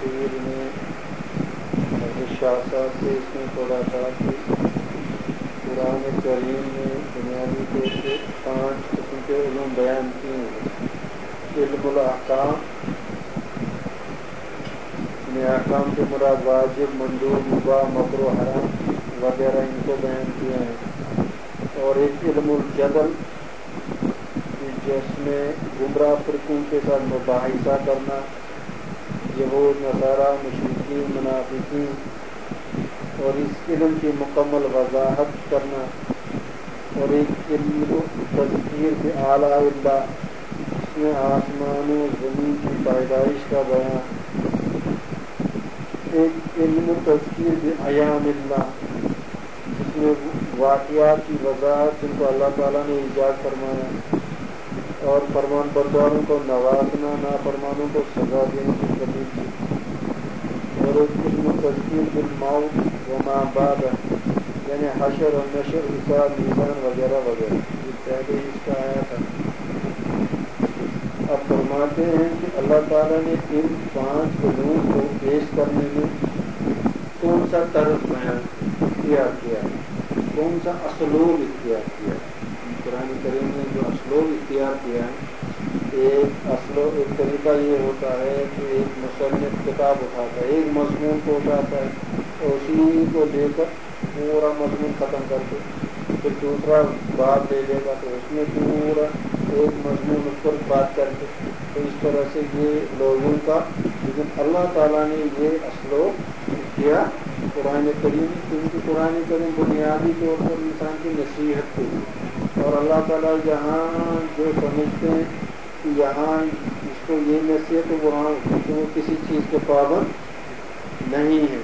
تفسیر میں شاہ صاحب سے اس میں تھوڑا تھا کہ قرآن کریم میں بنیادی طور سے 5 قسم کے علوم بیان کیے ہیں۔ علم الاحکام، احکام کے مراد واجب، مندوب، مباح، مکروہ، حرام وغیرہ ان کو بیان کیا ہے۔ اور ایک علم الجدل جس میں گمراہ فرقوں کے ساتھ مباحثہ کرنا، یہود، نصارہ، مشرکین، منافقین، اور اس علم کی مکمل وضاحت کرنا۔ اور ایک علم تذکیر بآلاء اللہ، جس میں آسمان و زمین کی پیدائش کا بیان۔ ایک علم تذکیر بایام اللہ، جس میں واقعات کی وضاحت جن کو اللہ تعالیٰ نے ایجاد فرمایا، اور فرمان برداروں کو نوازنا، نافرمانوں کو سزا دینے کی ترغیب کی۔ اور ایک علم تذکیر بالموت وما بعد، یعنی حشر و نشر، حساب، میزان وغیرہ وغیرہ، یہ پہلے اس کا آیا تھا۔ اب فرماتے ہیں کہ اللہ تعالیٰ نے ان 5 علوم کو پیش کرنے میں کون سا طرز بیان اختیار کیا، کون سا اسلوب اختیار کیا۔ قرآن کریم نے جو اسلوب اختیار کیا ہے، ایک طریقہ یہ ہوتا ہے کہ ایک مصنف کتاب اٹھاتا ہے، ایک مضمون کو اٹھاتا ہے اور اسی کو لے کر پورا مضمون ختم کر کے پھر دوسرا بات لے لے گا تو اس میں پورا ایک مضمون اس پر بات کر کے، تو اس طرح سے یہ لوگوں کا، لیکن اللہ تعالیٰ نے یہ اسلوب اختیار قرآن کریم، کیونکہ قرآن کریم بنیادی طور پر انسان کی نصیحت کے لیے، اور اللہ تعالیٰ جہاں جو سمجھتے ہیں کہ یہاں اس کو یہ نصیحت ہے، وہاں وہ کسی چیز کے پابند نہیں ہے۔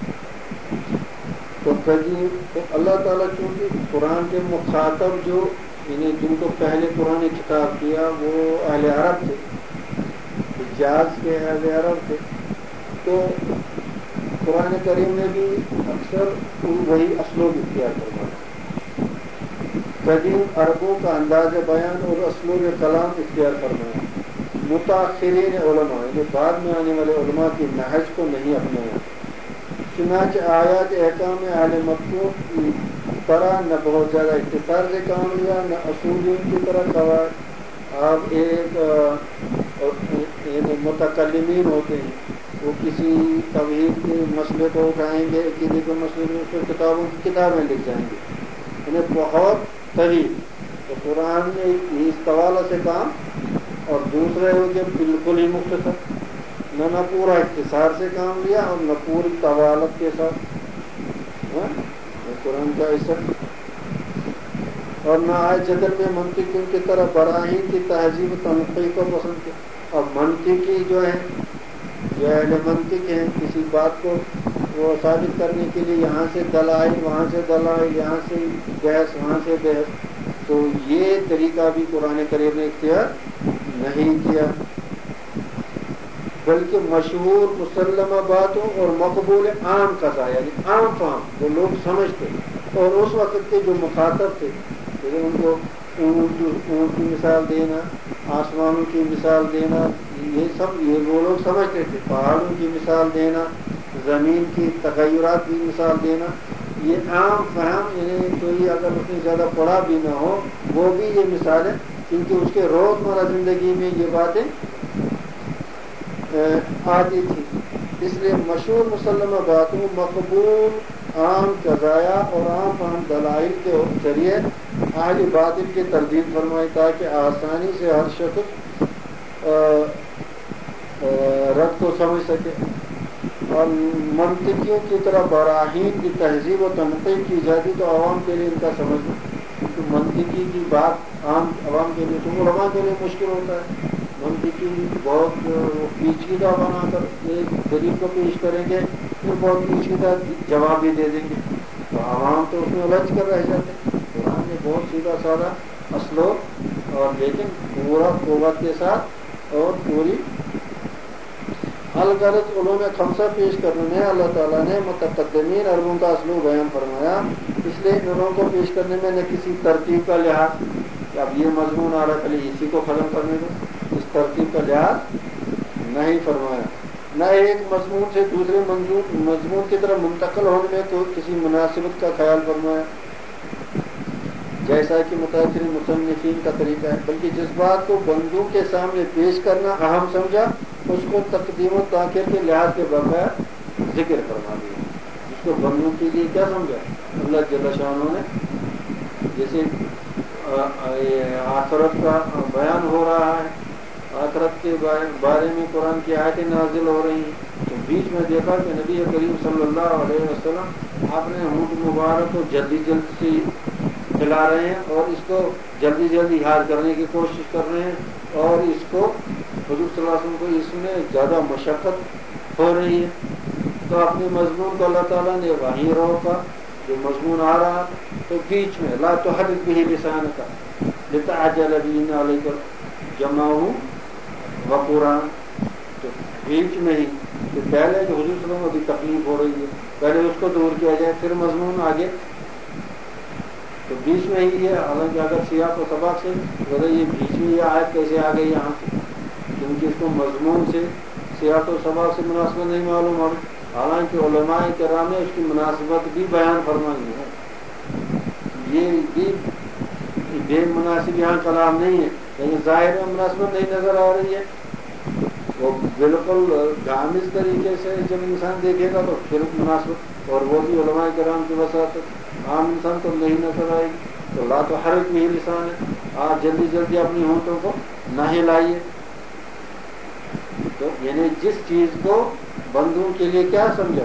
تو اللہ تعالیٰ چونکہ قرآن کے مخاطب جو انہیں جن کو پہلے قرآن خطاب کیا وہ اہل عرب تھے، حجاز کے اہل عرب تھے، تو قرآن کریم نے بھی اکثر وہی اسلوب اختیار کروایا۔ قدیم عربوں کا انداز بیان اور اسلوب کلام اختیار فرمایا۔ متاخرین علماء، یعنی بعد میں آنے والے علماء کی نہج کو نہیں اپنایا۔ چنانچہ آیات احکام اہل مکہ کی طرح نہ بہت زیادہ اختصار سے کام لیا، نہ اصولیوں کی طرح قواعد۔ آپ ایک متکلمین ہوتے ہیں، وہ کسی توحید کے مسئلے کو اٹھائیں گے، عقیدے کے مسئلے میں اس پر کتابوں کی کتابیں لکھ جائیں گے، انہیں بہت طویل۔ تو قرآن نے اس طوالہ سے کام، اور دوسرے ہو کہ بالکل ہی مختصر، نہ پورا اختصار سے کام لیا اور نہ پوری طوالت کے ساتھ قرآن کا ایسا، اور نہ آئے جدل میں منطقیوں کی طرح براہین کی تہذیب و تنقیح کو پسند کیا۔ اب منطقی جو ہے، جو اہل منطق ہیں، کسی بات کو وہ ثابت کرنے کے لیے یہاں سے دلائل، وہاں سے دلائل، یہاں سے بحث، وہاں سے بحث، تو یہ طریقہ بھی قرآن کریم نے اختیار نہیں کیا، بلکہ مشہور مسلمہ باتوں اور مقبول عام قضا، یعنی عام فہم جو لوگ سمجھتے، اور اس وقت کے جو مخاطب تھے، جیسے ان کو اونٹ کی مثال دینا، آسمانوں کی مثال دینا، یہ وہ لوگ سمجھتے تھے، پہاڑوں کی مثال دینا، زمین کی تغیرات کی مثال دینا، یہ عام فہم، یعنی کوئی اگر اس نے زیادہ پڑھا بھی نہ ہو وہ بھی یہ مثال ہے، کیونکہ اس کے روزمرہ زندگی میں یہ باتیں آتی تھی۔ اس لیے مشہور مسلمہ باتوں، مقبول عام قضایا اور عام فہم دلائل کے ذریعے اہل باطل کی تردید فرمائی، تاکہ آسانی سے ہر شخص رد کو سمجھ سکے، اور منطقیوں کی طرح براہین کی تہذیب و تنقیح کی جاتی تو عوام کے لیے ان کا سمجھنا، کیونکہ منطقی کی بات عوام کے لیے، تو علماء کے لیے مشکل ہوتا ہے۔ منطقی بہت پیچیدہ بنا کر ایک دلیل کو پیش کریں گے، پھر بہت پیچیدہ جواب بھی دے دیں گے، تو عوام تو اس میں الجھ کر رہ جاتے ہیں۔ قرآن نے بہت سیدھا سادہ اسلوب، اور لیکن پورا قوت کے ساتھ اور پوری الغرض علوم خمسہ پیش کرنے میں اللہ تعالیٰ نے متقدمین عربوں کا اسلوب بیان فرمایا، اس لیے ان علوم کو پیش کرنے میں نہ کسی ترتیب کا لحاظ کہ اب یہ مضمون آ رہا ہے پہلے اسی کو ختم کرنے دو، اس ترتیب کا لحاظ نہیں فرمایا، نہ ایک مضمون سے دوسرے مضمون کی طرف منتقل ہونے میں تو کسی مناسبت کا خیال فرمایا جیسا کہ متاثر مصنفین کا طریقہ ہے، بلکہ جس بات کو بندوں کے سامنے پیش کرنا اہم سمجھا اس کو تقدیم و تاخیر کے لحاظ کے بغیر ذکر فرما دیا۔ اس کو بندوں کے لیے کیا سمجھا اللہ جل شانہ نے؟ جیسے آخرت کا بیان ہو رہا ہے، آخرت کے بارے میں قرآن کی آیتیں نازل ہو رہی ہیں، تو بیچ میں دیکھا کہ نبی کریم صلی اللہ علیہ وسلم اپنے ہونٹ مبارک کو جلدی سے کھلا رہے ہیں اور اس کو جلدی جلدی یاد کرنے کی کوشش کر رہے ہیں، اور اس کو حضور صلی اللہ علیہ وسلم کو اس میں زیادہ مشقت ہو رہی ہے۔ تو اپنے مضمون کو اللہ تعالیٰ نے وحی روکا، جو مضمون آ رہا تو بیچ میں لا تحرک به لسانک لتعجل به ان علیک جمعہ و قرآن، تو بیچ میں ہی کہ پہلے جو حضور صلی اللہ علیہ وسلم کو بھی تکلیف ہو رہی ہے، پہلے اس کو دور کیا جائے پھر مضمون آگے، تو بیچ میں ہی یہ، حالانکہ اگر سیاق و سباق سے یہ بیچ میں یہ آیت کیسے آ گئی یہاں سے، کیونکہ اس کو مضمون سے سیاق و سباق سے مناسبت نہیں معلوم ہو، حالانکہ علماء کرام نے اس کی مناسبت بھی بیان فرمائی ہے۔ یہ بھی بے مناسب یہاں کلام نہیں ہے، لیکن ظاہر میں مناسبت نہیں نظر آ رہی ہے، وہ بالکل گامز طریقے سے جب انسان دیکھے گا تو پھر مناسبت، اور وہ بھی علماء کرام کی وساطت عام انسان کو نہیں نظر آئے گی۔ تو لا تو ہر ایک بھی لسان ہے، آپ جلدی جلدی اپنی ہونٹوں کو نہ ہلائیے۔ تو یعنی جس چیز کو بندوں کے لیے کیا سمجھا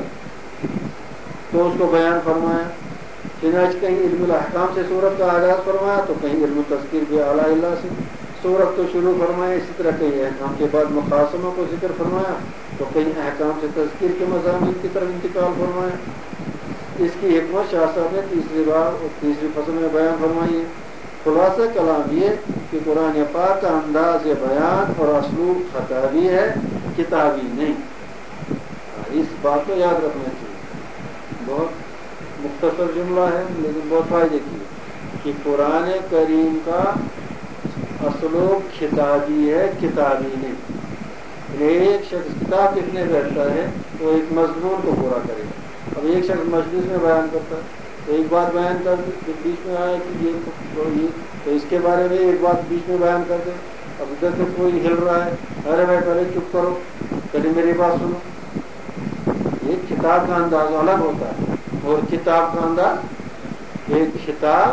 تو اس کو بیان فرمایا، چنانچہ کہیں علم الاحکام سے سورت کا آغاز فرمایا تو کہیں علم تذکیر بھی اعلیٰ اللہ سے سورت کو شروع فرمایا، اسی طرح کہیں احکام کے بعد مقاصموں کو ذکر فرمایا تو کہیں احکام سے تذکیر کے مضامین کی طرف انتقال فرمایا۔ اس کی حکمت شاہ صاحب نے تیسری بار اور تیسری فصل میں بیان فرمائی ہے۔ خلاصہ کلام یہ کہ قرآن پاک کا انداز بیان اور اسلوب خطابی ہے، کتابی نہیں۔ اس بات کو یاد رکھنا چاہیے، بہت مختصر جملہ ہے لیکن بہت فائدے کی ہے کہ قرآن کریم کا اسلوب خطابی ہے، کتابی نہیں۔ ایک شخص کتاب لکھنے بیٹھتا ہے تو ایک مضمون کو پورا کرے گا۔ اب ایک شخص مجلس میں بیان کرتا ہے تو ایک بات بیان کر دے، پھر بیچ میں آیا کہ یہ تو اس کے بارے میں ایک بات بیچ میں بیان کر دے۔ اب ادھر سے کوئی ہل رہا ہے، ارے بھائی پہلے چپ کرو، پہلے میری بات سنو۔ یہ کتاب کا انداز الگ ہوتا ہے اور کتاب کا انداز ایک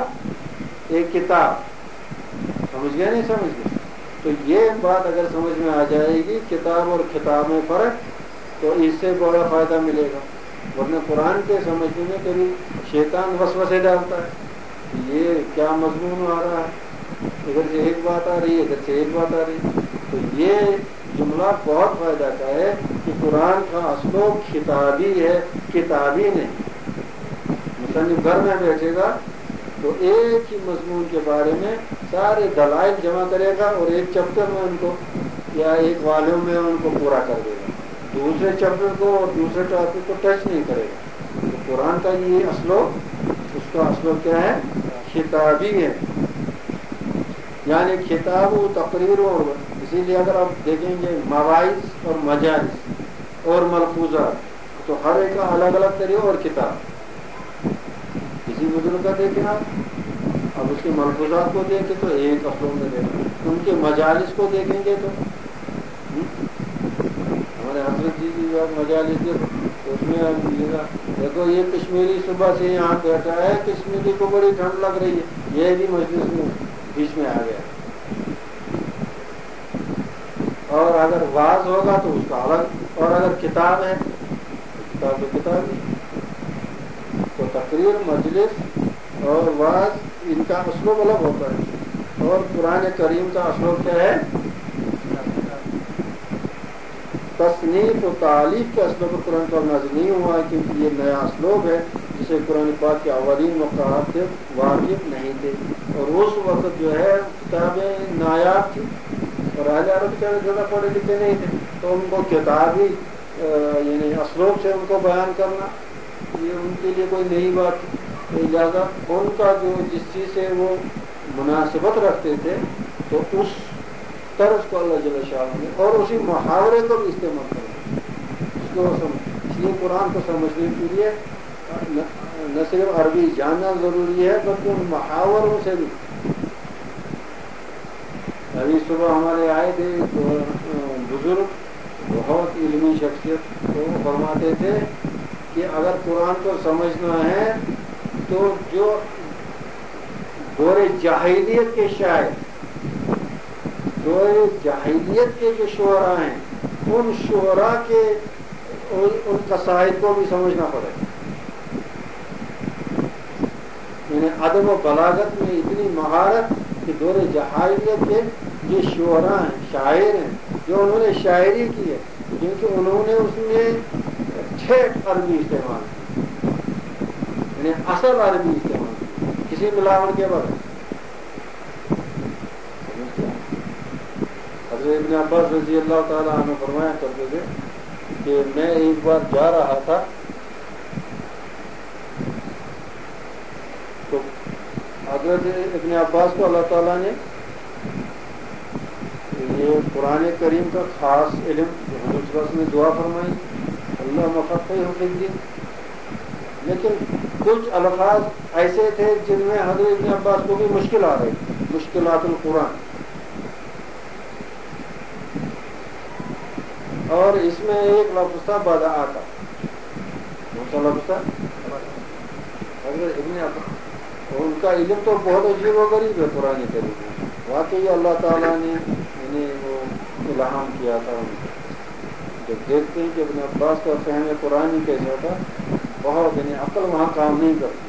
کتاب سمجھ گئے نہیں سمجھ گئے؟ تو یہ بات اگر سمجھ میں آ جائے گی کتاب اور کتاب میں فرق، تو اس سے بڑا فائدہ ملے گا۔ ورنہ قرآن کے سمجھنے میں کبھی شیطان وسوسے ڈالتا ہے، یہ کیا مضمون آ رہا ہے، ادھر سے ایک بات آ رہی ہے ادھر سے ایک بات آ رہی ہے۔ تو یہ جملہ بہت فائدہ کا ہے کہ قرآن کا اسلوب خطابی ہے، کتابی نہیں۔ مصنف گھر میں بیٹھے گا تو ایک ہی مضمون کے بارے میں سارے دلائل جمع کرے گا اور ایک چیپٹر میں ان کو یا ایک والیوم میں ان کو پورا کر دے گا، دوسرے چیپٹر کو اور دوسرے ٹاپک کو ٹچ نہیں کرے گا۔ تو قرآن کا یہ اسلوب، اس کا اسلوب کیا ہے؟ خطابی ہے، یعنی خطاب و تقریر، اور اسی لیے اگر آپ دیکھیں گے مواعظ اور مجالس اور ملفوظات تو ہر ایک کا الگ الگ طریقہ اور کتاب۔ کسی بزرگ کا دیکھیں آپ، اب اس کے ملفوظات کو دیکھیں تو ایک اسلوب میں دیکھیں، ان کے مجالس کو دیکھیں گے تو ہمارے حضرت جی کی مجالس تو اس میں آپ دیکھو یہ کشمیری صبح سے یہاں بیٹھا ہے، کشمیری کو بڑی ٹھنڈ لگ رہی ہے، یہ بھی مجلس میں بیچ میں آ گیا۔ اور اگر واز ہوگا تو اس کا الگ، اور اگر کتاب ہے کتاب تو کتاب ہی۔ تو تقریر، مجلس اور واز ان کا اسلوب الگ ہوتا ہے، اور قرآن کریم کا اسلوب کیا ہے؟ تصنیف و تعلیف کے اسلوب پر قرآن پاک نازل نہیں ہوا ہے، کیونکہ یہ نیا اسلوب ہے جسے قرآن پاک کے اولین مقامات سے واقف نہیں تھے، اور اس وقت جو ہے کتابیں نایاب تھیں اور اہل عرب زیادہ پڑھے لکھے نہیں تھے، تو ان کو کتابی یعنی اسلوب سے ان کو بیان کرنا یہ ان کے لیے کوئی نئی بات تھی۔ لہٰذا ان کا جو جس چیز سے وہ مناسبت رکھتے تھے تو اس طرز کو اللہ جل شاہ نے اور اسی محاورے کو بھی استعمال کرنا، اس لیے قرآن کو سمجھنے کے لیے نہ صرف عربی جاننا ضروری ہے بلکہ ان محاوروں سے بھی. ابھی صبح ہمارے آئے تھے بزرگ بہت علمی شخصیت، تو فرماتے تھے کہ اگر قرآن کو سمجھنا ہے تو جو دور جاہلیت کے شاعر، دور جاہلیت کے جو شعراء ہیں، ان شعراء کے ان قصائد کو بھی سمجھنا پڑے. یعنی ادب و بلاغت میں اتنی مہارت کہ دور جاہلیت کے یہ شعراء ہیں، شاعر ہیں، جو انہوں نے شاعری کی ہے، کیونکہ انہوں نے اس میں ٹھیٹ عربی استعمال کی، یعنی اصل عربی استعمال کی، کسی ملاوٹ کے بعد. حضرت ابن عباس رضی اللہ تعالیٰ عنہ فرمایا کرتے تھے کہ میں ایک بار جا رہا تھا تو حضرت ابن عباس کو اللہ تعالیٰ نے یہ قرآن کریم کا خاص علم حضور صلی اللہ علیہ وسلم نے دعا فرمائی اللہ مفقہ فی الدین، لیکن کچھ الفاظ ایسے تھے جن میں حضرت ابن عباس کو بھی مشکل آ رہی تھی، مشکلات القرآن. اور اس میں ایک لفظ تھا بدعا کا. کون سا لفظ تھا؟ حضرت ابن عباس، ان کا علم تو بہت عجیب و غریب ہے قرآن کریم میں. واقعی اللہ تعالیٰ نے انہیں وہ الہام کیا تھا ان کو. جب دیکھتے ہیں کہ ابن عباس کا فہم قرآن کیسا تھا، بہت یعنی عقل وہاں کام نہیں کرتی.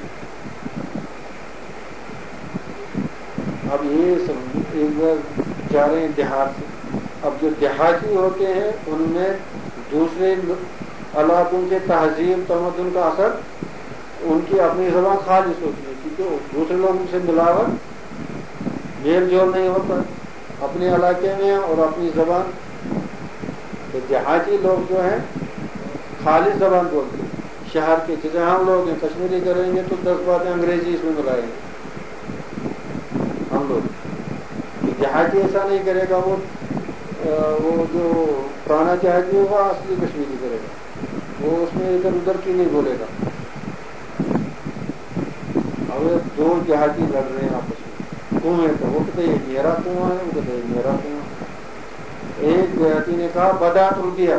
اب یہ سب ایک بار جا رہے ہیں دیہات سے. اب جو دیہاتی ہوتے ہیں ان میں دوسرے علاقوں کے تہذیب تمدن کا اثر ان کی اپنی زبان خالص ہوتی ہے، کیونکہ دوسرے لوگوں سے ملاوٹ میل جول نہیں ہوتا اپنے علاقے میں اور اپنی زبان. تو دیہاتی لوگ جو ہیں خالص زبان بولتے ہیں. شہر کے جیسے ہم لوگ ہیں کشمیری کریں گے تو 10 باتیں انگریزی اس میں ملائیں گے ہم لوگ. دیہاتی ایسا نہیں کرے گا، وہ جو پرانا دیہاتی ہے وہ اصلی کشمیری کرے گا، وہ اس میں ادھر ادھر کی نہیں بولے گا. اب 2 دیہاتی لڑ رہے ہیں آپس میں کنویں کا، وہ کہتے ہیں میرا کنواں ہے، وہ کہتے ہیں میرا کنواں. ایک دیہاتی نے کہا بدا تل دیا،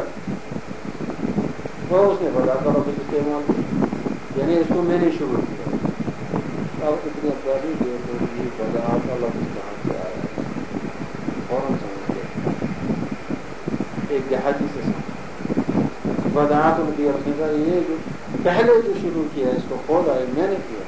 تو اس نے بدا کا لفظ استعمال کیا، یعنی اس کو میں نے شروع کیا. اب اتنی افرادی بدا کا لفظ کہاں سے آیا فوراً سمجھ گیا. ایک دیہاتی سے بدعات الدی رکھنے کا یہ جو پہلے جو شروع کیا اس کو خود آئے میں نے کیا.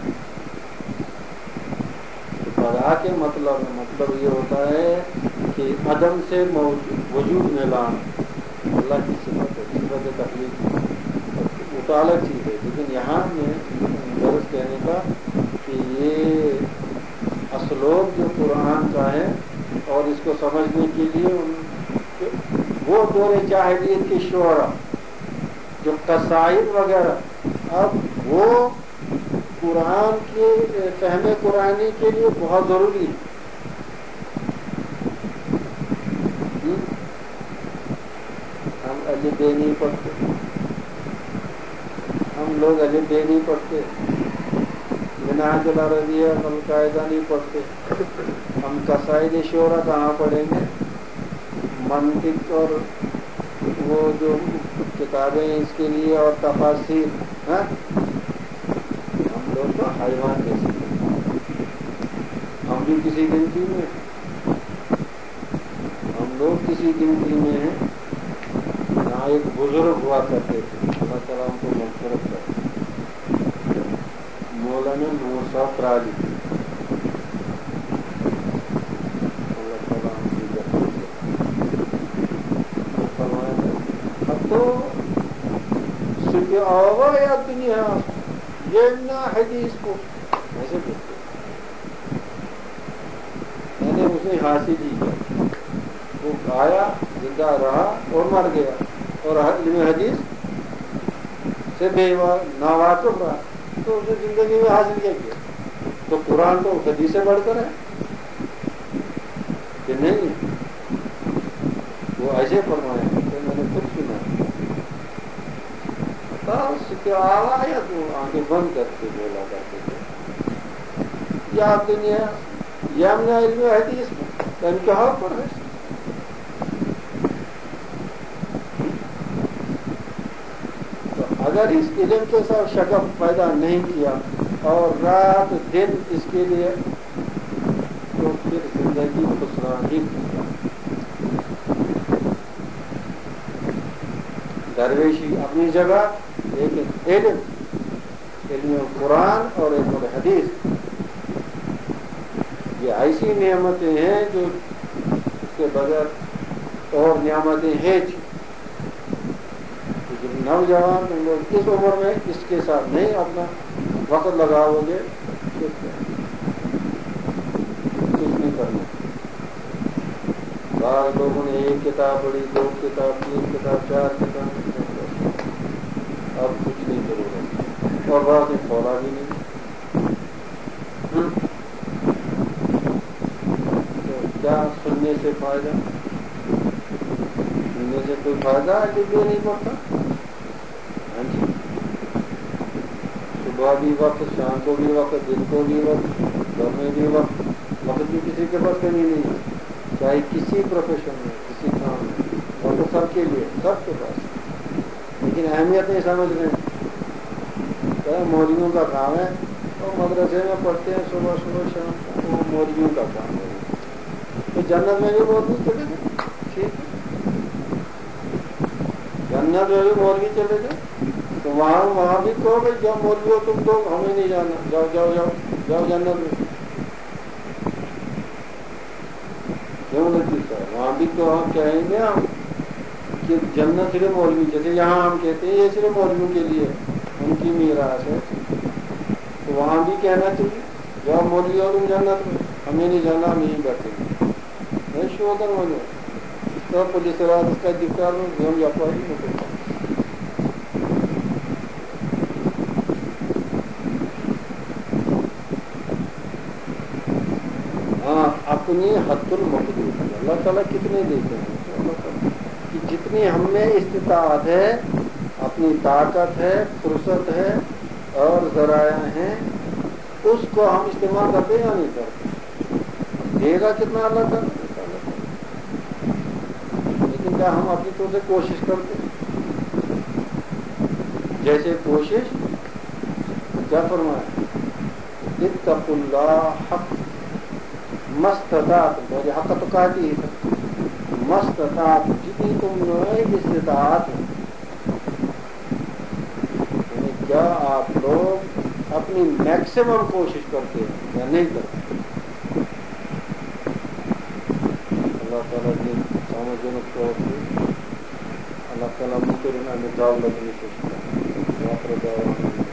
بدعا کے مطلب یہ ہوتا ہے کہ عدم سے وجود میں لانا. اللہ کی صفت ہے، صفت تخلیق وہ تو الگ چیز ہے. لیکن یہاں میں درست کہنے کا کہ یہ اسلوب جو قرآن کا ہے اور اس کو سمجھنے کے لیے وہ دور جاہلیت کے شعراء جو قصائد وغیرہ، اب وہ قرآن کے فہم قرآنی کے لیے بہت ضروری ہے. ہم الف بے نہیں پڑھتے، ہم لوگ الف بے نہیں پڑھتے، منہاج العربیہ القاعدہ نہیں پڑھتے. ہم قصائد شعراء کہاں پڑھیں گے؟ منطق اور وہ جو کتابیں اس کے لیے اور تفاسیر، ہم لوگ تو حیوان جیسے ہم بھی کسی گنتی میں، ہم لوگ کسی گنتی میں ہیں. یہاں ایک بزرگ ہوا کرتے تھے، اللہ تعالیٰ ان کو مغفرت کرے، مولانا نور صاحب تراجی. اللہ تعالیٰ ان کی تو صرف آوا یا دنیا یہ نہ حدیث کو ایسے کہتے میں نے اسے حاصل ہی کیا. وہ آیا، زندہ رہا اور مر گیا، اور علم حدیث سے بے ناواقف رہا، تو اسے زندگی میں حاصل کیا کیا؟ تو قرآن تو حدیث سے بڑھ کر ہے کہ نہیں؟ وہ ایسے فرمایا کہ میں نے خود سنا بس کیا آیا تو آنکھیں بند کر کے بولا کرتے تھے یا دنیا یمن علم حدیث میں انتہا پر ہے. تو اگر اس علم کے ساتھ شغف پیدا نہیں کیا اور رات دن اس کے لیے تو پھر زندگی خسران ہی ہوگا. درویشی اپنی جگہ لیکن علم قرآن اور علم الحدیث یہ ایسی نعمتیں ہیں جو اس کے بغیر اور نعمتیں ہیں. نوجوان تم لوگ اس عمر میں اس کے ساتھ نہیں اپنا وقت لگاؤ گے کچھ نہیں کرنا. بعض لوگوں نے ایک کتاب پڑھی 2 کتاب 3 کتاب 4 کتاب اب کچھ نہیں ضرورت اور بعض میں کھولا بھی نہیں. تو کیا سننے سے فائدہ؟ سننے سے کوئی فائدہ ہے کہ نہیں پڑتا؟ ہاں جی صبح بھی وقت شام کو بھی وقت دن کو بھی وقت گھر میں بھی وقت بھی کسی کے پاس کمی نہیں ہے چاہے کسی پروفیشن میں کسی کام میں اور تو سب کے لیے سب کے پاس لیکن اہمیت نہیں سمجھ رہے ہیں. مولویوں کا کام ہے اور مدرسے میں پڑھتے ہیں صبح شام وہ مولویوں کا کام ہے. تو جنت میں بھی مولوی چلے گئے ٹھیک ہے جنت میں بھی مولوی چلے گئے تو وہاں بھی کہو بھائی جب مولوی ہو تم تو ہمیں نہیں جانا جاؤ جاؤ جاؤ جاؤ جنت میں. وہاں بھی تو ہم کہیں گے ہم کہ جنت صرف مولوی جیسے یہاں ہم کہتے ہیں یہ صرف مولویوں کے لیے ان کی میراث ہے. تو وہاں بھی کہنا چاہیے جب مولوی ہو تم جنت میں ہمیں نہیں جانا ہم یہیں بیٹھیں گے. نہیں شوگر ہونے تو پولیس رات اس کا دکھتا ہم یا پائی نہیں اپنی حد المقدور. اللہ تعالیٰ کتنے دیتے ہیں اللہ تعالیٰ کہ جتنی ہم میں استطاعت ہے اپنی طاقت ہے فرصت ہے اور ذرائع ہیں اس کو ہم استعمال کرتے یا نہیں کرتے. دے گا کتنا اللہ تعالیٰ لیکن کیا ہم اپنی طور سے کوشش کرتے جیسے کوشش کیا فرمایا اتقوا اللہ حق مستطاعت مجھے حق تو کہتی ہے مستطاعت جتنی تم لوگ استطاعت یعنی کیا آپ لوگ اپنی میکسیمم کوشش کرتے ہیں یا نہیں کرتے. اللہ تعالیٰ کی سمجھنے کو اللہ تعالیٰ مجھے میں دعوت نہیں سوچتا.